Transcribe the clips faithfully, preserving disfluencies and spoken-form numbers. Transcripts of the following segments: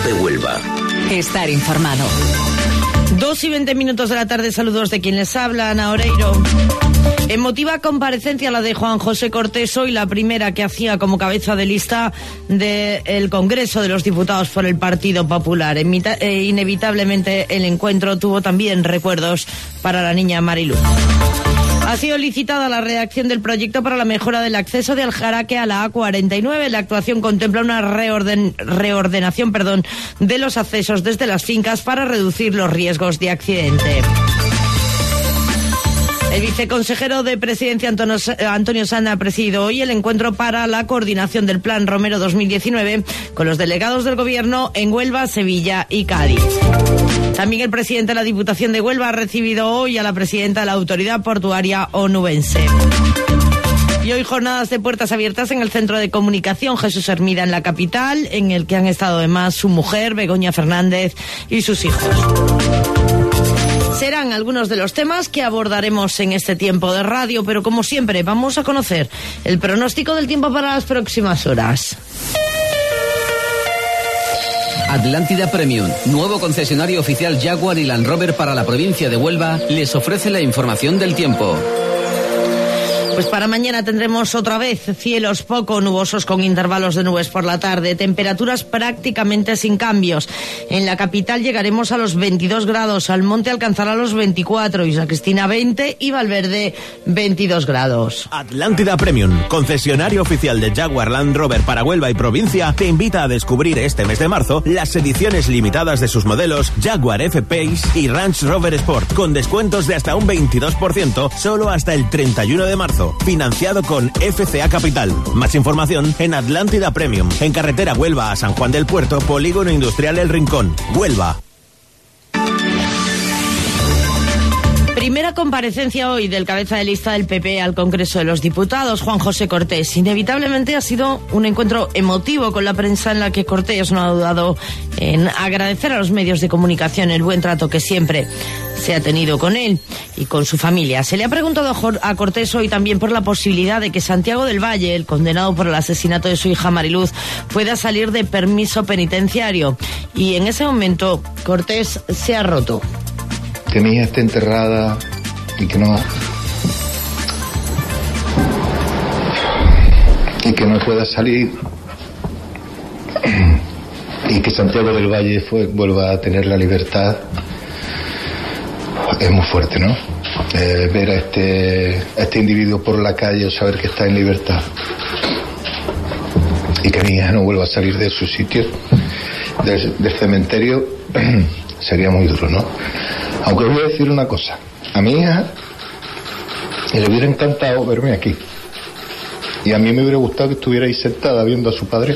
COPE Huelva. Estar informado. Dos y veinte minutos de la tarde, saludos de quien les habla, Ana Oreiro. Emotiva comparecencia la de Juan José Cortés, hoy la primera que hacía como cabeza de lista del Congreso de los Diputados por el Partido Popular. E inevitablemente el encuentro tuvo también recuerdos para la niña Mariluz. Ha sido licitada la redacción del proyecto para la mejora del acceso de Aljaraque a la A cuarenta y nueve. La actuación contempla una reorden, reordenación perdón, de los accesos desde las fincas para reducir los riesgos de accidente. El viceconsejero de Presidencia, Antonio Sana, ha presidido hoy el encuentro para la coordinación del Plan Romero dos mil diecinueve con los delegados del Gobierno en Huelva, Sevilla y Cádiz. También el presidente de la Diputación de Huelva ha recibido hoy a la presidenta de la Autoridad Portuaria Onubense. Y hoy jornadas de puertas abiertas en el Centro de Comunicación Jesús Hermida en la capital, en el que han estado además su mujer, Begoña Fernández, y sus hijos. Serán algunos de los temas que abordaremos en este tiempo de radio, pero como siempre vamos a conocer el pronóstico del tiempo para las próximas horas. Atlántida Premium, nuevo concesionario oficial Jaguar y Land Rover para la provincia de Huelva, les ofrece la información del tiempo. Pues para mañana tendremos otra vez cielos poco nubosos con intervalos de nubes por la tarde, temperaturas prácticamente sin cambios. En la capital llegaremos a los veintidós grados, Almonte alcanzará los veinticuatro, Isla Cristina veinte y Valverde veintidós grados. Atlántida Premium, concesionario oficial de Jaguar Land Rover para Huelva y provincia, te invita a descubrir este mes de marzo las ediciones limitadas de sus modelos Jaguar F-Pace y Range Rover Sport, con descuentos de hasta un veintidós por ciento solo hasta el treinta y uno de marzo. Financiado con F C A Capital. Más información en Atlántida Premium, en carretera Huelva a San Juan del Puerto, Polígono Industrial El Rincón, Huelva. Primera comparecencia hoy del cabeza de lista del P P al Congreso de los Diputados, Juan José Cortés. Inevitablemente ha sido un encuentro emotivo con la prensa en la que Cortés no ha dudado en agradecer a los medios de comunicación el buen trato que siempre se ha tenido con él y con su familia. Se le ha preguntado a Cortés hoy también por la posibilidad de que Santiago del Valle, el condenado por el asesinato de su hija Mariluz, pueda salir de permiso penitenciario. Y en ese momento Cortés se ha roto. Que mi hija esté enterrada y que no y que no pueda salir y que Santiago del Valle fue, vuelva a tener la libertad es muy fuerte, ¿no? Eh, ver a este, a este individuo por la calle o saber que está en libertad y que mi hija no vuelva a salir de su sitio, del, del cementerio, sería muy duro, ¿no? Aunque os voy a decir una cosa, a mi hija le hubiera encantado verme aquí y a mí me hubiera gustado que estuviera ahí sentada viendo a su padre.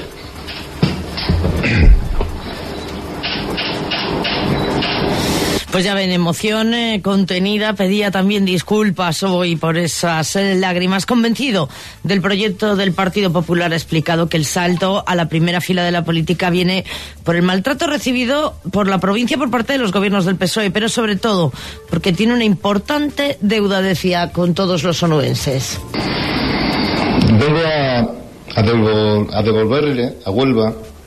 Pues ya ven, emoción eh, contenida, pedía también disculpas hoy por esas eh, lágrimas. Convencido del proyecto del Partido Popular, ha explicado que el salto a la primera fila de la política viene por el maltrato recibido por la provincia por parte de los gobiernos del P S O E, pero sobre todo porque tiene una importante deuda, decía, con todos los onubenses. Vengo a, a, devol, a devolverle a Huelva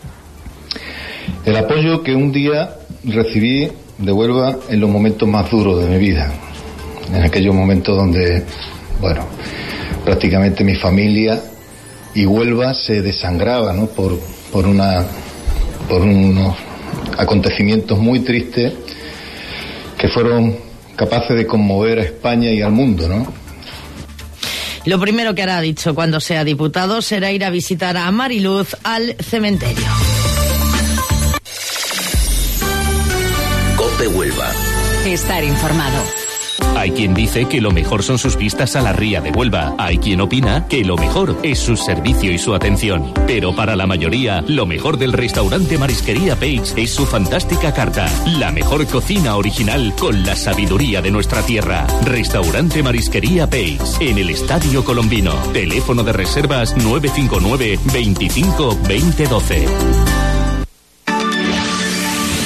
el apoyo que un día recibí de Huelva en los momentos más duros de mi vida, en aquellos momentos donde, bueno, prácticamente mi familia y Huelva se desangraba, ¿no? por, por, una, por unos acontecimientos muy tristes que fueron capaces de conmover a España y al mundo, ¿no? Lo primero que hará, dicho, cuando sea diputado, será ir a visitar a Mariluz al cementerio. COPE Huelva. Estar informado. Hay quien dice que lo mejor son sus vistas a la ría de Huelva. Hay quien opina que lo mejor es su servicio y su atención. Pero para la mayoría, lo mejor del restaurante Marisquería Peix es su fantástica carta. La mejor cocina original con la sabiduría de nuestra tierra. Restaurante Marisquería Peix, en el Estadio Colombino. Teléfono de reservas nueve cinco nueve, veinticinco, veinte doce.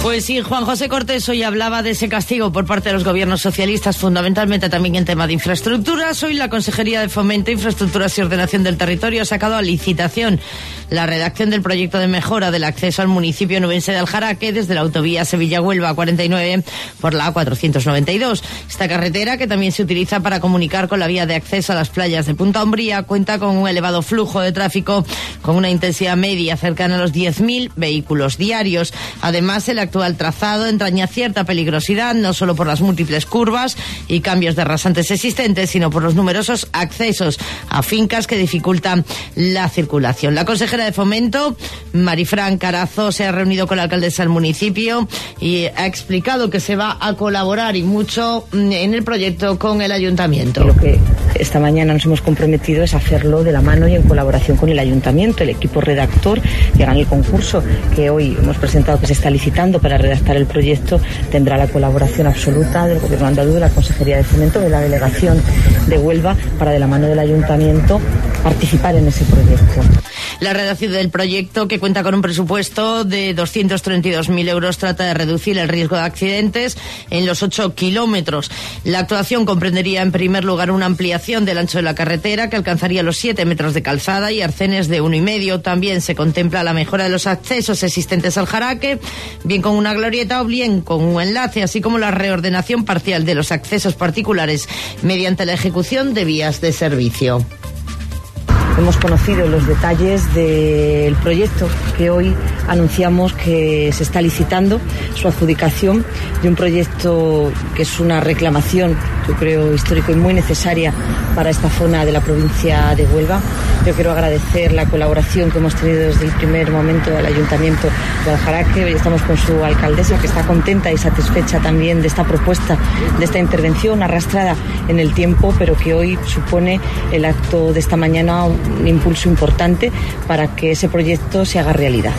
Pues sí, Juan José Cortés hoy hablaba de ese castigo por parte de los gobiernos socialistas, fundamentalmente también en tema de infraestructuras. Hoy la Consejería de Fomento, Infraestructuras y Ordenación del Territorio ha sacado a licitación la redacción del proyecto de mejora del acceso al municipio nubense de Aljaraque desde la autovía Sevilla-Huelva cuarenta y nueve por la A cuatrocientos noventa y dos. Esta carretera, que también se utiliza para comunicar con la vía de acceso a las playas de Punta Umbría, cuenta con un elevado flujo de tráfico con una intensidad media cercana a los diez mil vehículos diarios. Además, el actual trazado entraña cierta peligrosidad, no solo por las múltiples curvas y cambios de rasantes existentes, sino por los numerosos accesos a fincas que dificultan la circulación. La consejera de Fomento, Marifran Carazo, se ha reunido con la alcaldesa del municipio y ha explicado que se va a colaborar y mucho en el proyecto con el ayuntamiento. Lo que esta mañana nos hemos comprometido es hacerlo de la mano y en colaboración con el ayuntamiento. El equipo redactor que gana el concurso que hoy hemos presentado, que se está licitando para redactar el proyecto, tendrá la colaboración absoluta del Gobierno andaluz, de la Consejería de Fomento, de la Delegación de Huelva, para de la mano del ayuntamiento participar en ese proyecto. La redacción del proyecto, que cuenta con un presupuesto de doscientos treinta y dos mil euros, trata de reducir el riesgo de accidentes en los ocho kilómetros. La actuación comprendería, en primer lugar, una ampliación del ancho de la carretera que alcanzaría los siete metros de calzada y arcenes de uno y medio. También se contempla la mejora de los accesos existentes al Aljaraque, bien con una glorieta o bien con un enlace, así como la reordenación parcial de los accesos particulares mediante la ejecución de vías de servicio. Hemos conocido los detalles del proyecto que hoy anunciamos que se está licitando, su adjudicación de un proyecto que es una reclamación, yo creo, histórico y muy necesaria para esta zona de la provincia de Huelva. Yo quiero agradecer la colaboración que hemos tenido desde el primer momento del Ayuntamiento de Aljaraque. Hoy estamos con su alcaldesa, que está contenta y satisfecha también de esta propuesta, de esta intervención arrastrada en el tiempo, pero que hoy supone el acto de esta mañana un impulso importante para que ese proyecto se haga realidad.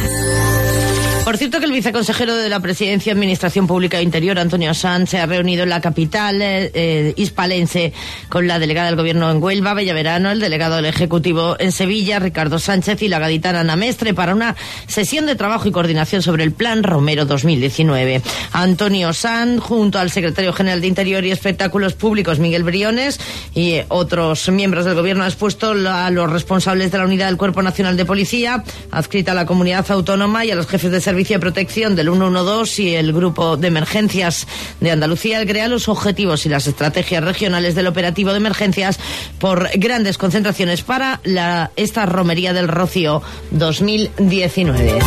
Por cierto, que el viceconsejero de la Presidencia, Administración Pública e Interior, Antonio Sanz, se ha reunido en la capital eh, eh, hispalense con la delegada del Gobierno en Huelva, Bellaverano, el delegado del Ejecutivo en Sevilla, Ricardo Sánchez, y la gaditana Ana Mestre, para una sesión de trabajo y coordinación sobre el Plan Romero dos mil diecinueve. Antonio Sanz, junto al secretario general de Interior y Espectáculos Públicos, Miguel Briones, y eh, otros miembros del Gobierno, ha expuesto a los responsables de la unidad del Cuerpo Nacional de Policía, adscrita a la comunidad autónoma, y a los jefes de servicio Servicio de Protección del ciento doce y el Grupo de Emergencias de Andalucía, el GREA, los objetivos y las estrategias regionales del operativo de emergencias por grandes concentraciones para la, esta Romería del Rocío dos mil diecinueve.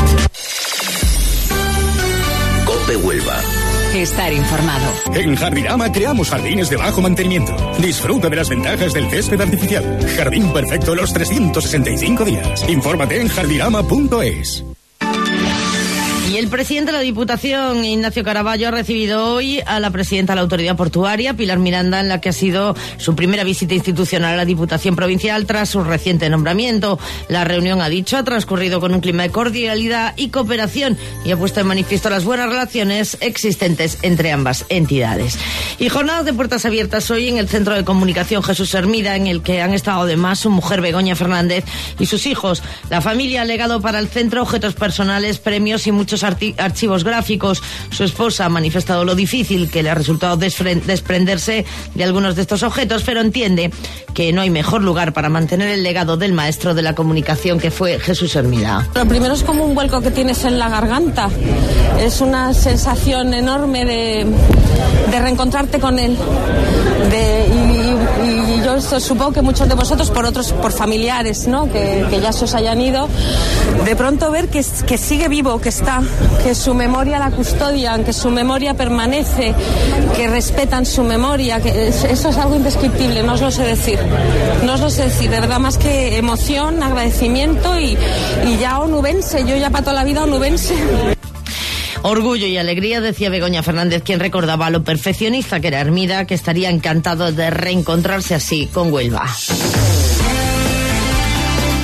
COPE Huelva. Estar informado. En Jardinama creamos jardines de bajo mantenimiento. Disfruta de las ventajas del césped artificial. Jardín perfecto los trescientos sesenta y cinco días. Infórmate en jardinama punto es. Y el presidente de la Diputación, Ignacio Caraballo, ha recibido hoy a la presidenta de la Autoridad Portuaria, Pilar Miranda, en la que ha sido su primera visita institucional a la Diputación Provincial tras su reciente nombramiento. La reunión, ha dicho, ha transcurrido con un clima de cordialidad y cooperación y ha puesto en manifiesto las buenas relaciones existentes entre ambas entidades. Y jornadas de puertas abiertas hoy en el Centro de Comunicación Jesús Hermida, en el que han estado además su mujer Begoña Fernández y sus hijos. La familia ha legado para el centro objetos personales, premios y muchos archivos gráficos. Su esposa ha manifestado lo difícil que le ha resultado desprenderse de algunos de estos objetos, pero entiende que no hay mejor lugar para mantener el legado del maestro de la comunicación, que fue Jesús Hermida. Lo primero es como un vuelco que tienes en la garganta. Es una sensación enorme de, de reencontrarte con él. De, y, y, y yo esto, supongo que muchos de vosotros, por otros, por familiares, ¿no? que, que ya se os hayan ido, de pronto ver que, que sigue vivo, que está, que su memoria la custodian, que su memoria permanece, que respetan su memoria, que eso es algo indescriptible, no os lo sé decir, no os lo sé decir, de verdad, más que emoción, agradecimiento y, y ya onubense, yo ya para toda la vida onubense. Orgullo y alegría, decía Begoña Fernández, quien recordaba lo perfeccionista que era Hermida, que estaría encantado de reencontrarse así con Huelva.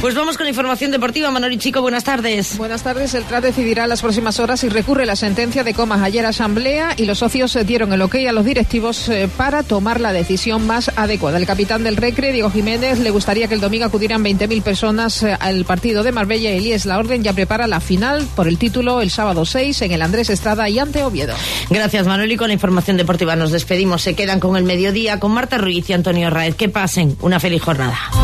Pues vamos con la información deportiva. Manoli Chico, buenas tardes. Buenas tardes. El T R A decidirá en las próximas horas si recurre la sentencia de Comas ayer a Asamblea y los socios dieron el ok a los directivos para tomar la decisión más adecuada. El capitán del Recre, Diego Jiménez, le gustaría que el domingo acudieran veinte mil personas al partido de Marbella. Elías La Orden ya prepara la final por el título el sábado seis en el Andrés Estrada y ante Oviedo. Gracias, Manoli. Con la información deportiva nos despedimos. Se quedan con el mediodía con Marta Ruiz y Antonio Raez. Que pasen una feliz jornada.